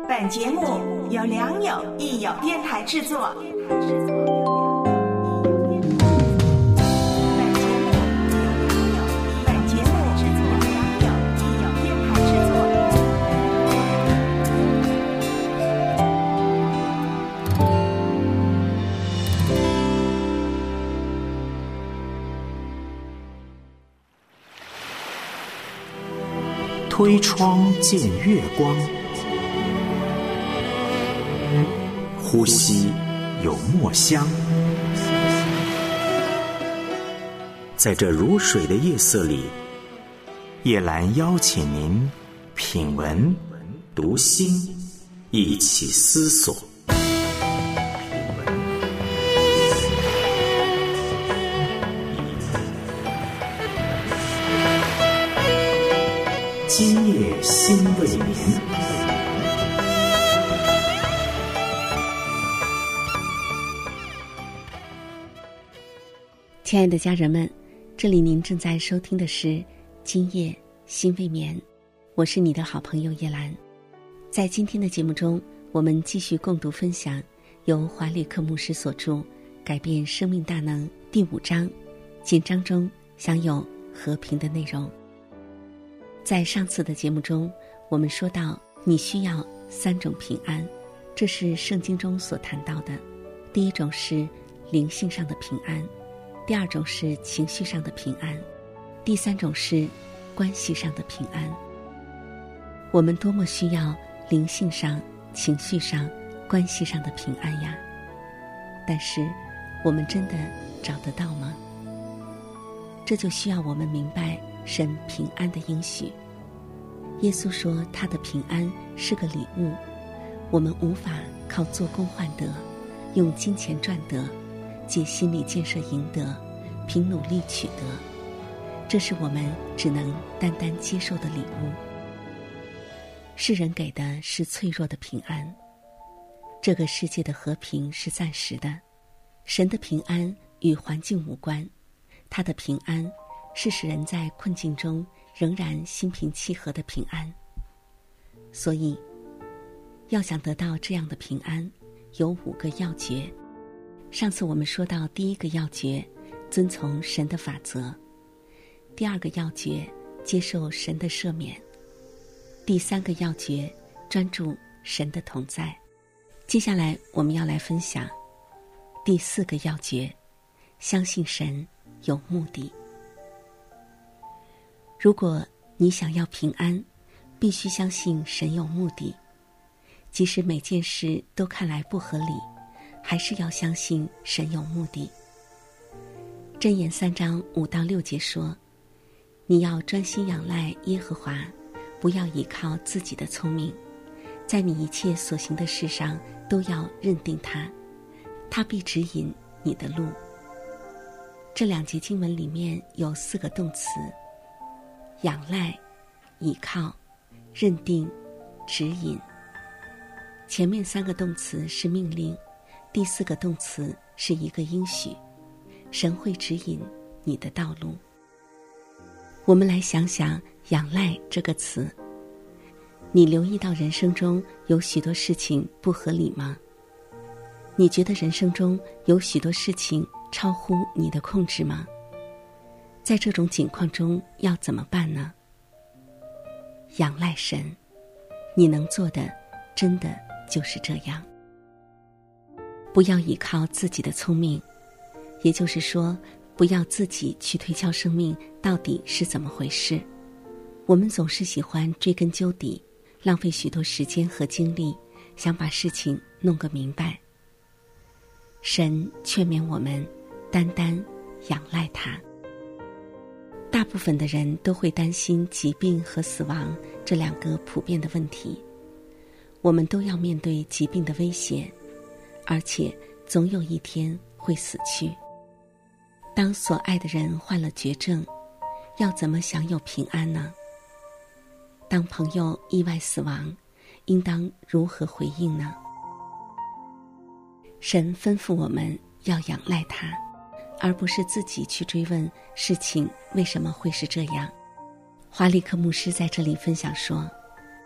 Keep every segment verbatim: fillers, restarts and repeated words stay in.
本节目由良友益友电台制作。 推窗见月光，呼吸有墨香。在这如水的夜色里，叶兰邀请您品文读心，一起思索。今夜心未眠。 亲爱的家人们，这里您正在收听的是今夜心未眠，我是你的好朋友叶兰。在今天的节目中，我们继续共读分享由华里克牧师所著《改变生命大能》第五章紧张中享有和平的内容。在上次的节目中，我们说到你需要三种平安，这是圣经中所谈到的。第一种是灵性上的平安，第二种是情绪上的平安，第三种是关系上的平安。我们多么需要灵性上、情绪上、关系上的平安呀！但是我们真的找得到吗？这就需要我们明白神平安的应许。耶稣说他的平安是个礼物，我们无法靠做工换得，用金钱赚得，借心理建设赢得，凭努力取得，这是我们只能单单接受的礼物。世人给的是脆弱的平安，这个世界的和平是暂时的，神的平安与环境无关，他的平安是使人在困境中仍然心平气和的平安。所以要想得到这样的平安，有五个要诀。上次我们说到第一个要诀，遵从神的法则；第二个要诀，接受神的赦免；第三个要诀，专注神的同在。接下来我们要来分享第四个要诀，相信神有目的。如果你想要平安，必须相信神有目的。即使每件事都看来不合理，还是要相信神有目的。箴言三章五到六节说，你要专心仰赖耶和华，不要依靠自己的聪明，在你一切所行的事上都要认定他，他必指引你的路。这两节经文里面有四个动词，仰赖、倚靠、认定、指引。前面三个动词是命令，第四个动词是一个应许，神会指引你的道路。我们来想想仰赖这个词，你留意到人生中有许多事情不合理吗？你觉得人生中有许多事情超乎你的控制吗？在这种情况中要怎么办呢？仰赖神，你能做的真的就是这样。不要依靠自己的聪明，也就是说，不要自己去推敲生命到底是怎么回事。我们总是喜欢追根究底，浪费许多时间和精力，想把事情弄个明白。神劝勉我们单单仰赖他。大部分的人都会担心疾病和死亡这两个普遍的问题，我们都要面对疾病的威胁，而且总有一天会死去。当所爱的人患了绝症，要怎么享有平安呢？当朋友意外死亡，应当如何回应呢？神吩咐我们要仰赖他，而不是自己去追问事情为什么会是这样。华里克牧师在这里分享说，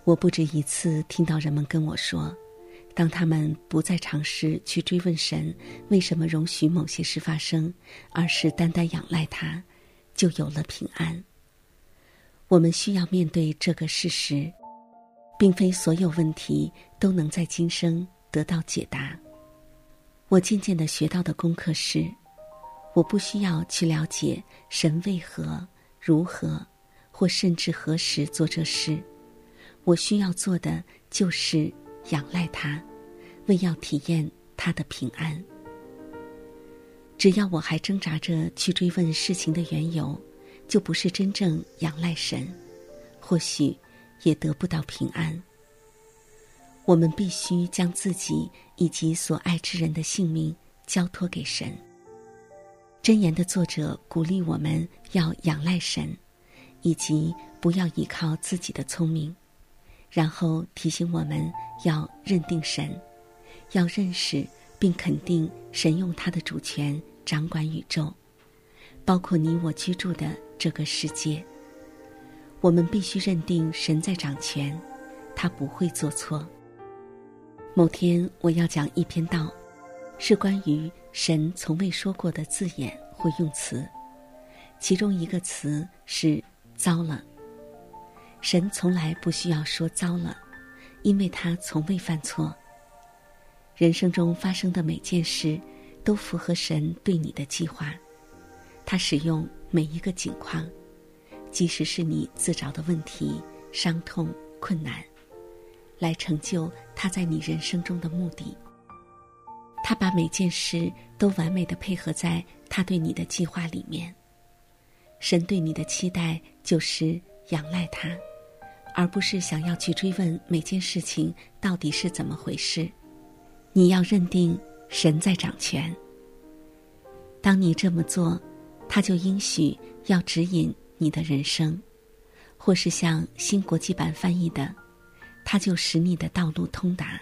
我不止一次听到人们跟我说，当他们不再尝试去追问神为什么容许某些事发生，而是单单仰赖他，就有了平安。我们需要面对这个事实，并非所有问题都能在今生得到解答。我渐渐地学到的功课是，我不需要去了解神为何、如何，或甚至何时做这事。我需要做的就是仰赖他，为要体验他的平安。只要我还挣扎着去追问事情的缘由，就不是真正仰赖神，或许也得不到平安。我们必须将自己以及所爱之人的性命交托给神。箴言的作者鼓励我们要仰赖神，以及不要依靠自己的聪明，然后提醒我们要认定神，要认识并肯定神用他的主权掌管宇宙，包括你我居住的这个世界。我们必须认定神在掌权，他不会做错。某天我要讲一篇道，是关于神从未说过的字眼或用词，其中一个词是糟了。神从来不需要说糟了，因为他从未犯错。人生中发生的每件事都符合神对你的计划，他使用每一个境况，即使是你自找的问题、伤痛、困难，来成就他在你人生中的目的。他把每件事都完美地配合在他对你的计划里面。神对你的期待就是仰赖他，而不是想要去追问每件事情到底是怎么回事。你要认定神在掌权。当你这么做，他就应许要指引你的人生，或是像新国际版翻译的，他就使你的道路通达。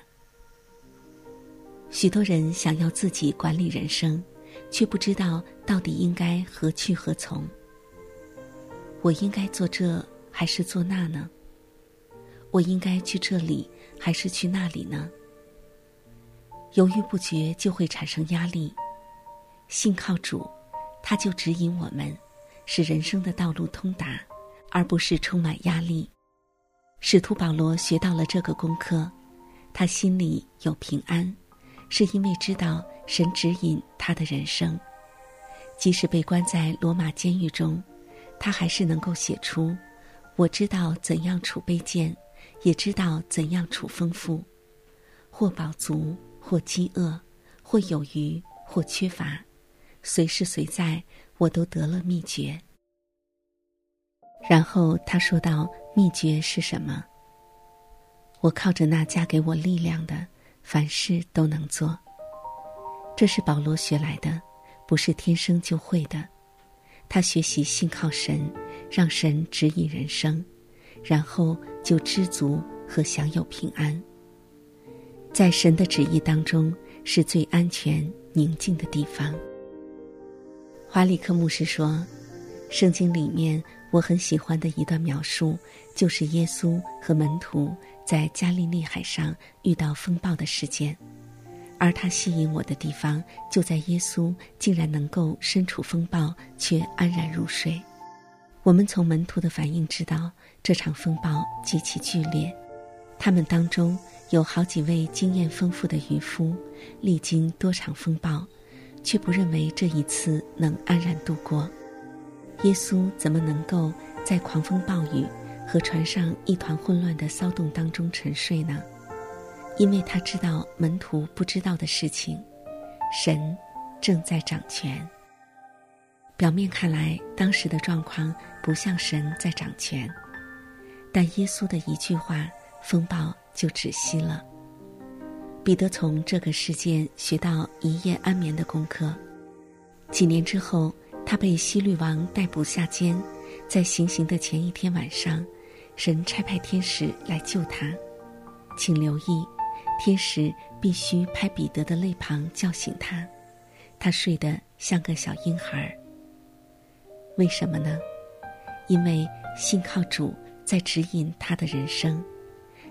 许多人想要自己管理人生，却不知道到底应该何去何从。我应该做这还是做那呢？我应该去这里还是去那里呢？犹豫不决就会产生压力。信靠主，他就指引我们，使人生的道路通达，而不是充满压力。使徒保罗学到了这个功课，他心里有平安，是因为知道神指引他的人生。即使被关在罗马监狱中，他还是能够写出，我知道怎样处卑贱，也知道怎样处丰富，或饱足，或饥饿，或有余，或缺乏，随时随在，我都得了秘诀。然后他说到，秘诀是什么？我靠着那加给我力量的，凡事都能做。这是保罗学来的，不是天生就会的。他学习信靠神，让神指引人生，然后就知足和享有平安。在神的旨意当中，是最安全宁静的地方。华里克牧师说，圣经里面我很喜欢的一段描述，就是耶稣和门徒在加利利海上遇到风暴的事件。而他吸引我的地方，就在耶稣竟然能够身处风暴却安然入睡。我们从门徒的反应知道，这场风暴极其剧烈，他们当中有好几位经验丰富的渔夫，历经多场风暴，却不认为这一次能安然度过。耶稣怎么能够在狂风暴雨和船上一团混乱的骚动当中沉睡呢？因为他知道门徒不知道的事情，神正在掌权。表面看来，当时的状况不像神在掌权，但耶稣的一句话，风暴就止息了。彼得从这个事件学到一夜安眠的功课。几年之后，他被希律王逮捕下监，在行刑的前一天晚上，神差派天使来救他。请留意，天使必须拍彼得的肋旁叫醒他，他睡得像个小婴孩。为什么呢？因为信靠主在指引他的人生，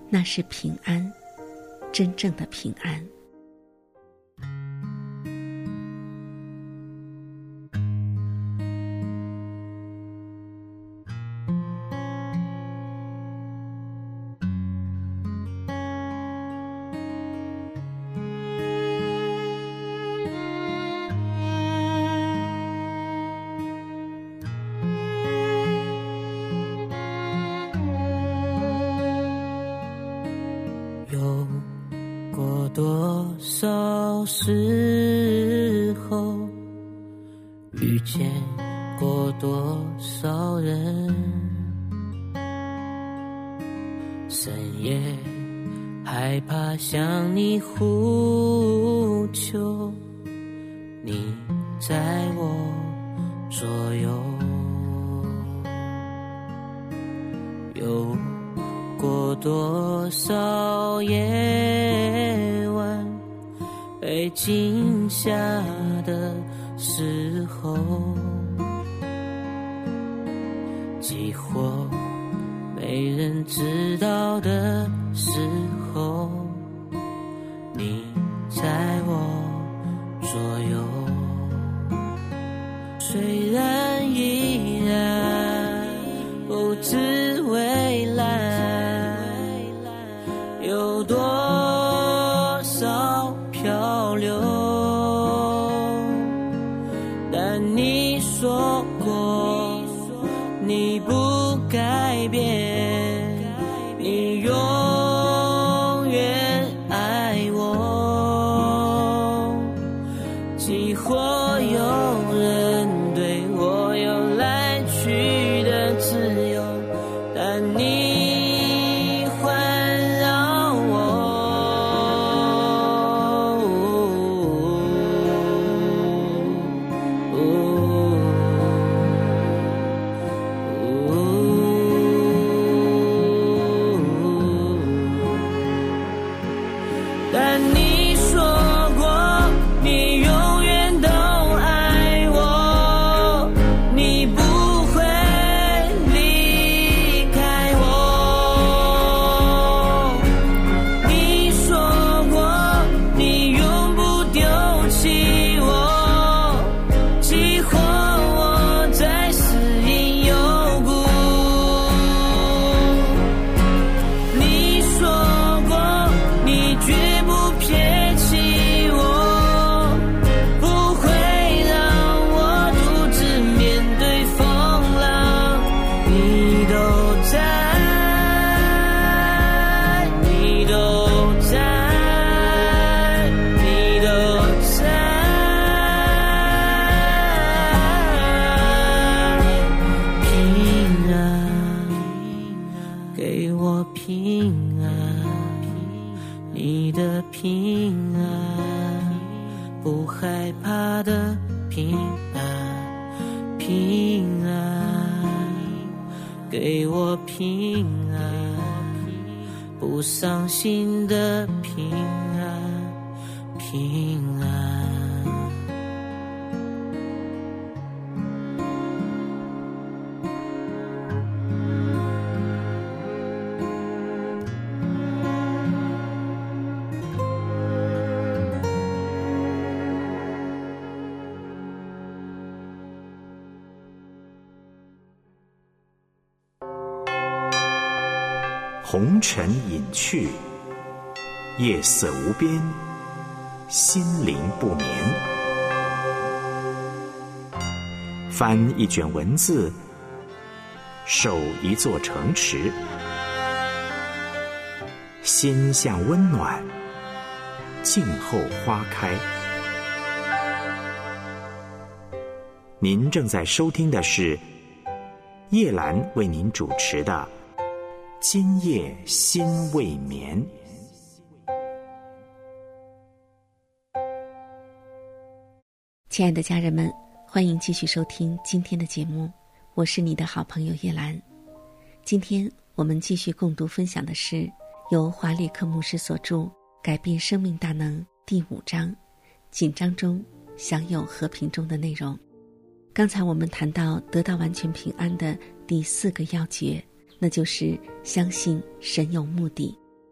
那是平安，真正的平安。 有过多少时候，遇见过多少人，深夜害怕向你呼求，你在我左右。有过多少夜晚被惊吓的时候，几乎没人知道的时候，你在我左右。虽然依然不知未来有多少漂流，但你说过你不改变，你永远爱我。几乎有人对我有来去的自由，但你环绕我。但你说过你永远都爱我，你不会离开我。你说过你永不丢弃我，激活我在死因有故。你说过你绝不撇弃我，不会让我独自面对风浪。你都在，你都在，你都在，平安，给我平安，你的平安，不害怕的平安，平安，给我平安，不伤心的平安，平安。 红尘隐去，夜色无边，心灵不眠。翻一卷文字，守一座城池，心向温暖，静候花开。您正在收听的是叶兰为您主持的今夜心未眠。 亲爱的家人们，欢迎继续收听今天的节目，我是你的好朋友叶兰。今天我们继续共读分享的是由华里克牧师所著《改变生命大能》第五章，紧张中享有和平中的内容。刚才我们谈到得到完全平安的第四个要诀，那就是相信神有目的，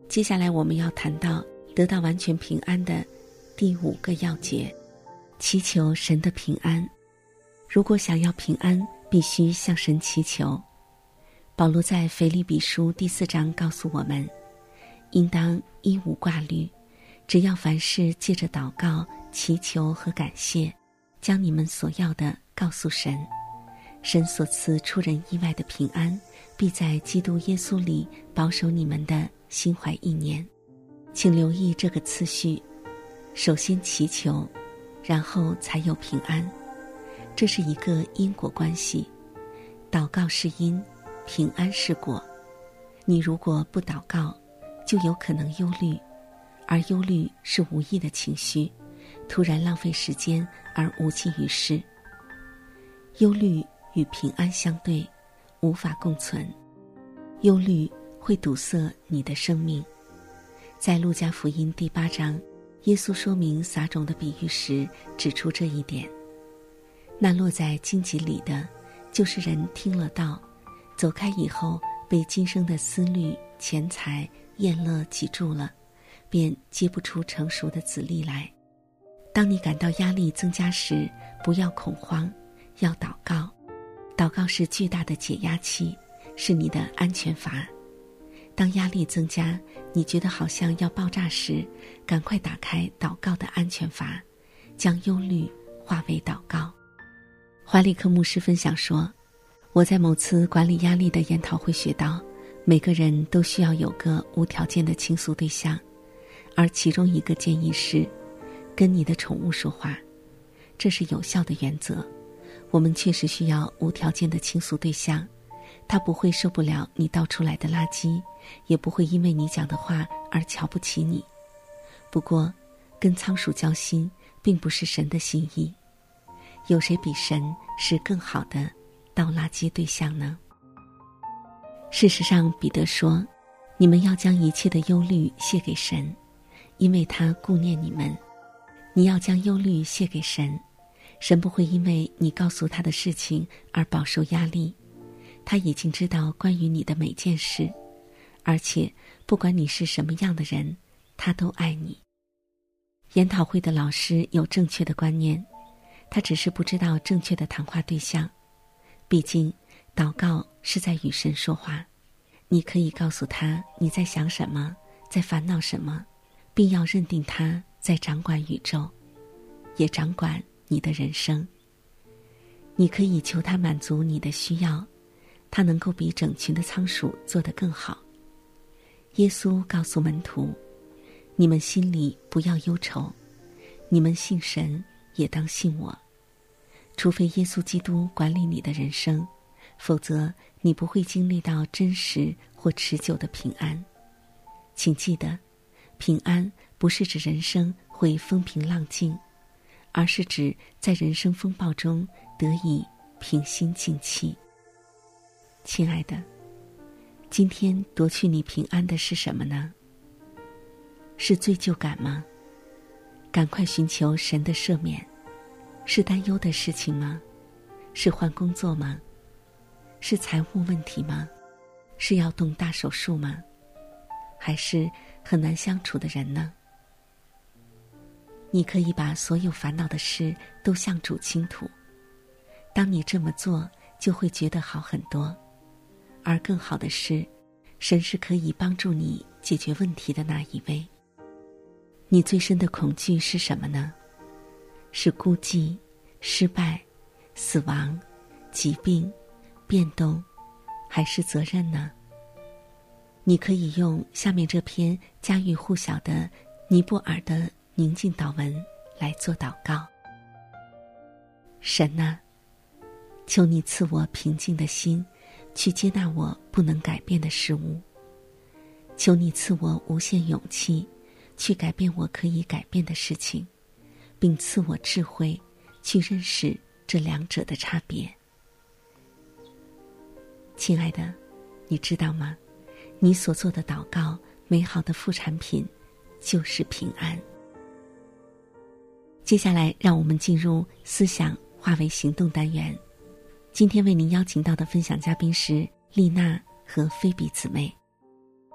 接下来我们要谈到得到完全平安的第五个要诀，祈求神的平安。如果想要平安，必须向神祈求。保罗在腓立比书第四章告诉我们，应当一无挂虑，只要凡事借着祷告、祈求和感谢，将你们所要的告诉神。神所赐出人意外的平安，必在基督耶稣里保守你们的心怀意念。请留意这个次序，首先祈求，然后才有平安。这是一个因果关系，祷告是因，平安是果。你如果不祷告，就有可能忧虑，而忧虑是无益的情绪，突然浪费时间而无济于事。忧虑与平安相对，无法共存。忧虑会堵塞你的生命。在路加福音第八章，耶稣说明撒种的比喻时指出这一点。那落在荆棘里的，就是人听了道，走开以后，被今生的思虑、钱财、宴乐挤住了，便结不出成熟的子粒来。当你感到压力增加时，不要恐慌，要祷告。祷告是巨大的解压器，是你的安全阀。当压力增加，你觉得好像要爆炸时，赶快打开祷告的安全阀，将忧虑化为祷告。华里克牧师分享说，我在某次管理压力的研讨会学到，每个人都需要有个无条件的倾诉对象，而其中一个建议是跟你的宠物说话。这是有效的原则。我们确实需要无条件的倾诉对象，他不会受不了你倒出来的垃圾，也不会因为你讲的话而瞧不起你。不过跟仓鼠交心并不是神的心意。有谁比神是更好的倒垃圾对象呢？事实上，彼得说，你们要将一切的忧虑卸给神，因为他顾念你们。你要将忧虑卸给神，神不会因为你告诉他的事情而饱受压力。他已经知道关于你的每件事，而且不管你是什么样的人，他都爱你。研讨会的老师有正确的观念，他只是不知道正确的谈话对象。毕竟祷告是在与神说话，你可以告诉他你在想什么，在烦恼什么，并要认定他在掌管宇宙，也掌管你的人生。你可以求他满足你的需要，他能够比整群的仓鼠做得更好。耶稣告诉门徒，你们心里不要忧愁，你们信神也当信我。除非耶稣基督管理你的人生，否则你不会经历到真实或持久的平安。请记得，平安不是指人生会风平浪静，而是指在人生风暴中得以平心静气。亲爱的，今天夺去你平安的是什么呢？是罪疚感吗？赶快寻求神的赦免。是担忧的事情吗？是换工作吗？是财务问题吗？是要动大手术吗？还是很难相处的人呢？你可以把所有烦恼的事都向主倾吐。当你这么做，就会觉得好很多。而更好的是，神是可以帮助你解决问题的那一位。你最深的恐惧是什么呢？是孤寂、失败、死亡、疾病、变动，还是责任呢？你可以用下面这篇家喻户晓的尼泊尔的宁静祷文来做祷告。神啊，求你赐我平静的心，去接纳我不能改变的事物。求你赐我无限勇气，去改变我可以改变的事情，并赐我智慧，去认识这两者的差别。亲爱的，你知道吗？你所做的祷告，美好的副产品就是平安。接下来，让我们进入思想化为行动单元。今天为您邀请到的分享嘉宾是丽娜和菲比姊妹。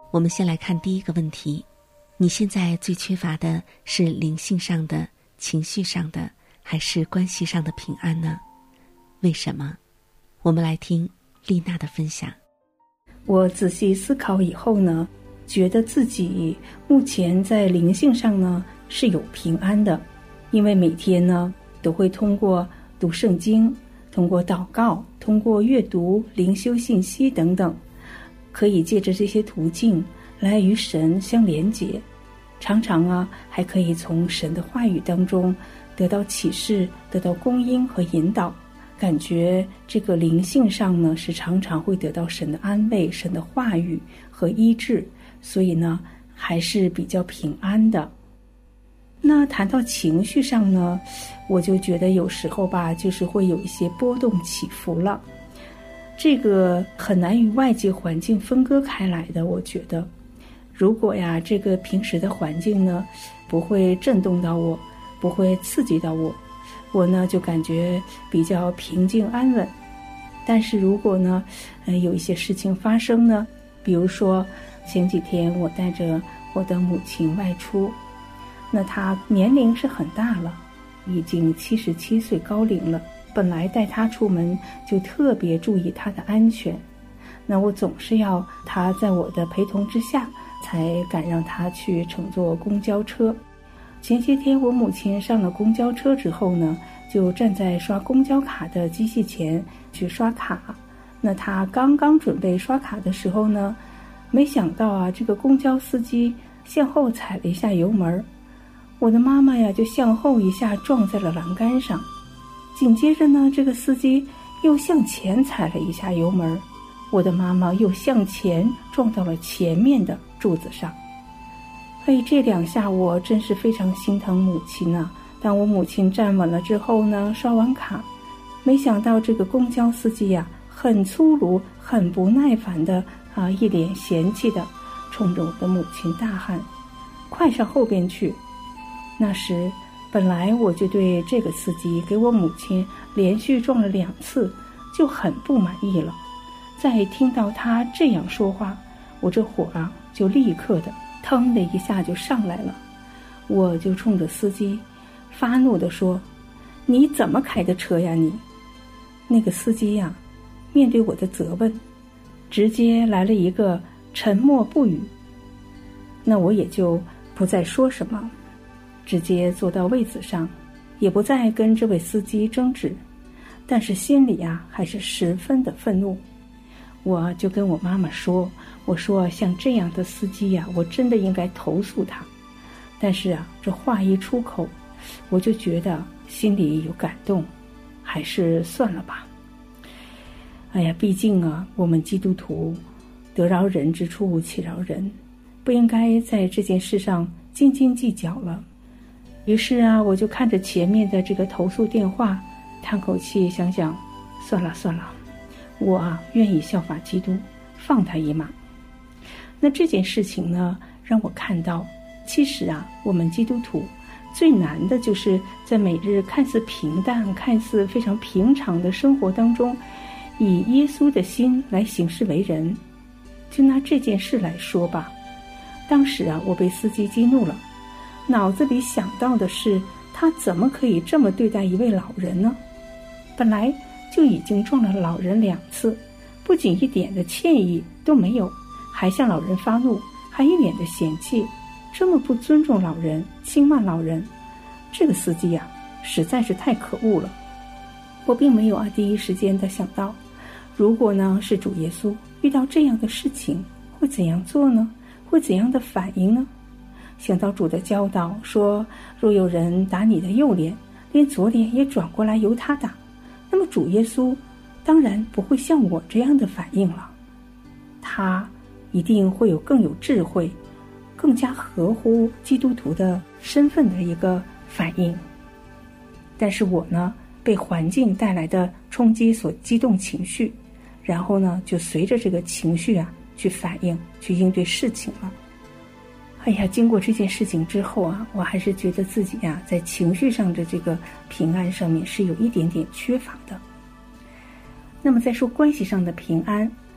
我们先来看第一个问题，你现在最缺乏的是灵性上的、情绪上的，还是关系上的平安呢？为什么？我们来听丽娜的分享。 我仔细思考以后呢，觉得自己目前在灵性上呢是有平安的，因为每天呢都会通过读圣经，通过祷告，通过阅读灵修信息等等，可以借着这些途径来与神相连结，常常啊还可以从神的话语当中得到启示，得到供应和引导，感觉这个灵性上呢是常常会得到神的安慰，神的话语和医治，所以呢还是比较平安的。那谈到情绪上呢，我就觉得有时候吧，就是会有一些波动起伏了，这个很难与外界环境分割开来的。我觉得如果呀这个平时的环境呢不会震动到我，不会刺激到我，我呢就感觉比较平静安稳。但是如果呢呃有一些事情发生呢，比如说前几天我带着我的母亲外出，那她年龄是很大了，已经七十七岁高龄了，本来带她出门就特别注意她的安全，那我总是要她在我的陪同之下才敢让她去乘坐公交车。前些天我母亲上了公交车之后呢，就站在刷公交卡的机器前去刷卡。那她刚刚准备刷卡的时候呢，没想到啊这个公交司机向后踩了一下油门，我的妈妈呀就向后一下撞在了栏杆上，紧接着呢这个司机又向前踩了一下油门，我的妈妈又向前撞到了前面的柱子上。哎，这两下我真是非常心疼母亲啊。当我母亲站稳了之后呢，刷完卡，没想到这个公交司机呀很粗鲁很不耐烦的啊，一脸嫌弃的冲着我的母亲大喊，快上后边去。那时本来我就对这个司机给我母亲连续撞了两次就很不满意了，再听到他这样说话，我这火啊就立刻的腾的一下就上来了。我就冲着司机发怒地说，你怎么开的车呀你？那个司机呀面对我的责问直接来了一个沉默不语，那我也就不再说什么，直接坐到位子上，也不再跟这位司机争执，但是心里啊还是十分的愤怒。我就跟我妈妈说，我说像这样的司机呀，我真的应该投诉他。但是啊这话一出口，我就觉得心里有感动，还是算了吧。哎呀，毕竟啊我们基督徒得饶人之处且饶人，不应该在这件事上斤斤计较了。于是啊我就看着前面的这个投诉电话，叹口气，想想算了算了，我啊愿意效法基督，放他一马。那这件事情呢让我看到，其实啊我们基督徒最难的就是在每日看似平淡看似非常平常的生活当中，以耶稣的心来行事为人。就拿这件事来说吧，当时啊我被司机激怒了，脑子里想到的是他怎么可以这么对待一位老人呢？本来就已经撞了老人两次，不仅一点的歉意都没有，还向老人发怒，还一脸的嫌弃，这么不尊重老人，轻慢老人，这个司机呀、啊、实在是太可恶了。我并没有啊第一时间的想到，如果呢是主耶稣遇到这样的事情会怎样做呢？会怎样的反应呢？想到主的教导说，若有人打你的右脸，连左脸也转过来由他打，那么主耶稣当然不会像我这样的反应了，他一定会有更有智慧，更加合乎基督徒的身份的一个反应。但是我呢被环境带来的冲击所激动情绪，然后呢就随着这个情绪啊去反应，去应对事情了。哎呀，经过这件事情之后啊，我还是觉得自己啊在情绪上的这个平安上面是有一点点缺乏的。那么再说关系上的平安，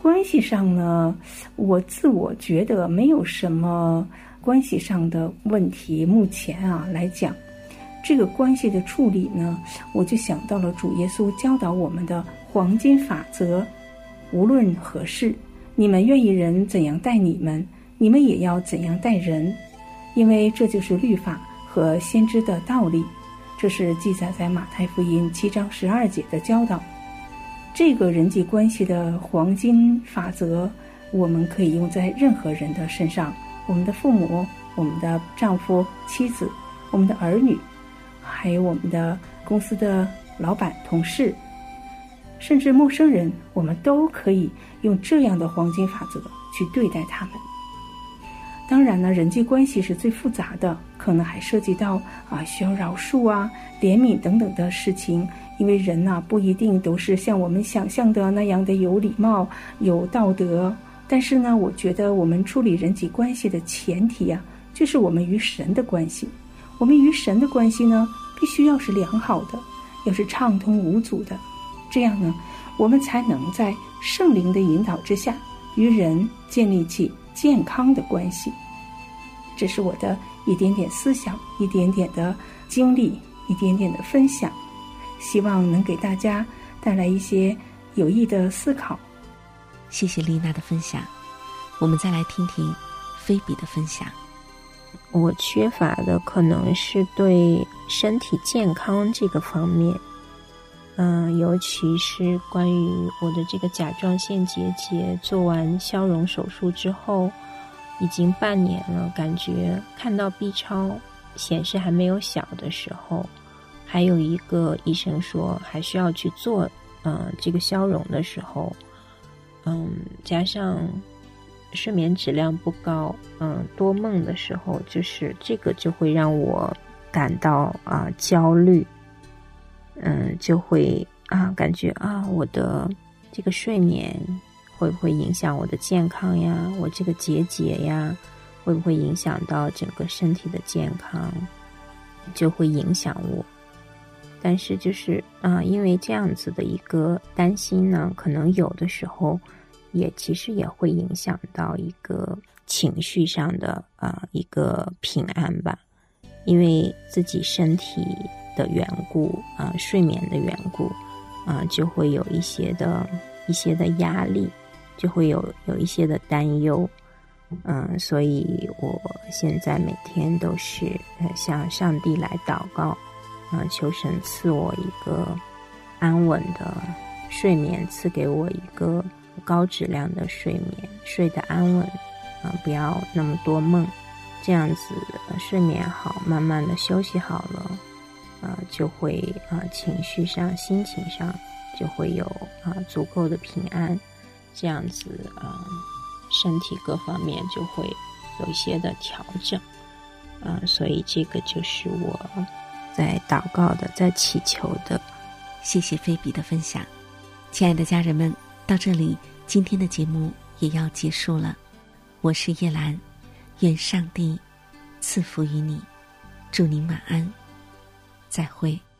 关系上呢，我自我觉得没有什么关系上的问题。目前啊来讲，这个关系的处理呢，我就想到了主耶稣教导我们的黄金法则：无论何事，你们愿意人怎样待你们，你们也要怎样待人，因为这就是律法和先知的道理。这是记载在马太福音七章十二节的教导。这个人际关系的黄金法则，我们可以用在任何人的身上，我们的父母，我们的丈夫、妻子，我们的儿女，还有我们的公司的老板、同事，甚至陌生人，我们都可以用这样的黄金法则去对待他们。当然呢，人际关系是最复杂的，可能还涉及到啊需要饶恕啊、怜悯等等的事情。因为人呐、啊、不一定都是像我们想象的那样的有礼貌、有道德。但是呢，我觉得我们处理人际关系的前提啊，就是我们与神的关系。我们与神的关系呢，必须要是良好的，要是畅通无阻的。这样呢，我们才能在圣灵的引导之下，与人建立起健康的关系。这是我的一点点思想，一点点的经历，一点点的分享，希望能给大家带来一些有益的思考。 谢谢丽娜的分享，我们再来听听菲比的分享。 我缺乏的可能是对身体健康这个方面，嗯、呃，尤其是关于我的这个甲状腺结节做完消融手术之后，已经半年了，感觉看到 B 超显示还没有小的时候，还有一个医生说还需要去做呃这个消融的时候，嗯，加上睡眠质量不高，嗯，多梦的时候，就是这个就会让我感到啊、呃、焦虑，嗯，就会啊感觉啊我的这个睡眠会不会影响我的健康呀？我这个结节呀，会不会影响到整个身体的健康？就会影响我。但是就是啊、呃，因为这样子的一个担心呢，可能有的时候也其实也会影响到一个情绪上的啊、呃、一个平安吧。因为自己身体的缘故啊、呃，睡眠的缘故啊、呃，就会有一些的一些的压力，就会有有一些的担忧。嗯，所以我现在每天都是呃向上帝来祷告，啊、呃，求神赐我一个安稳的睡眠，赐给我一个高质量的睡眠，睡得安稳，啊、呃，不要那么多梦，这样子、呃、睡眠好，慢慢的休息好了，啊、呃，就会啊、呃、情绪上、心情上就会有啊、呃、足够的平安，这样子啊。呃身体各方面就会有一些的调整，啊、呃，所以这个就是我在祷告的，在祈求的。 谢谢菲比的分享。亲爱的家人们，到这里今天的节目也要结束了。我是叶兰，愿上帝赐福于你，祝您晚安，再会。